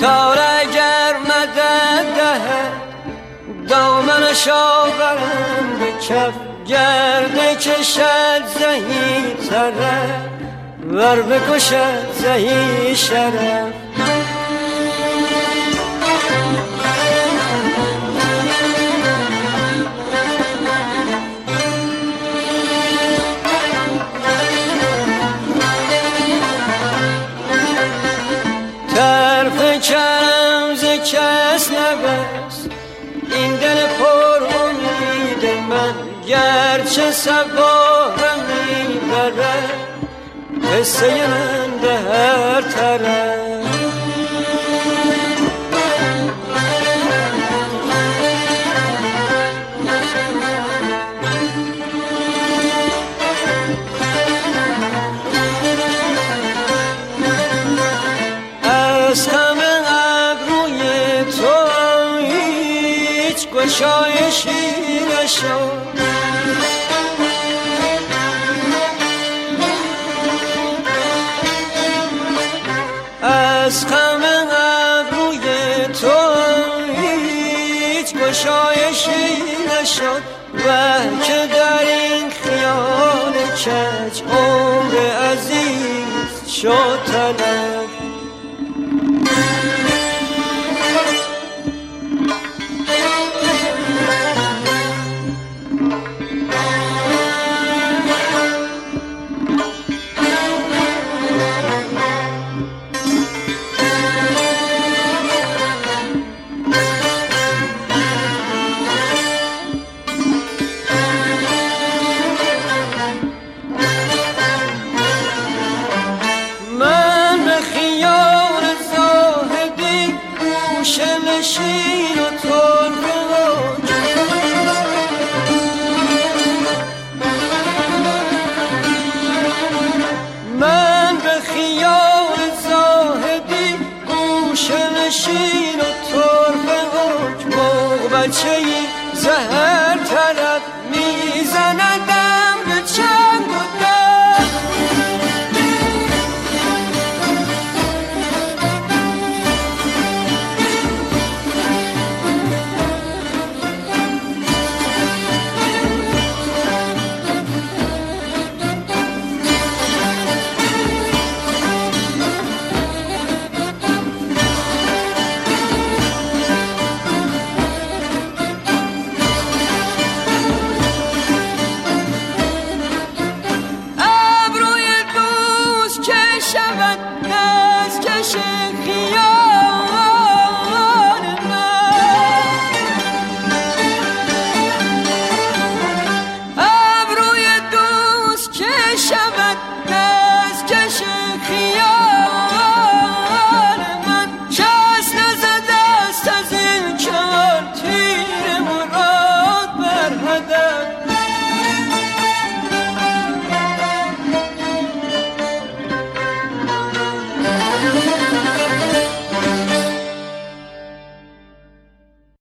تار اگر مدد دهد دامنش آورم به کف گرده کشد زهی طرف ور بکشد زهی شرف طرف کرم ز کس نبست این دل پر امید من گرچه سبارم میبرد قصه من به هر طرف از همه ابروی تو هیچ گشایشی نشد از غم ابروی تو هیچ گشایشی نشد و که در این خیال کج عمر عزیز شد تلف شیر و ترک من به خیال زاهدی گوشه نشین و ترک موق بچه‌ای زهر طلب میزندم به چند و در شود دست کش خیال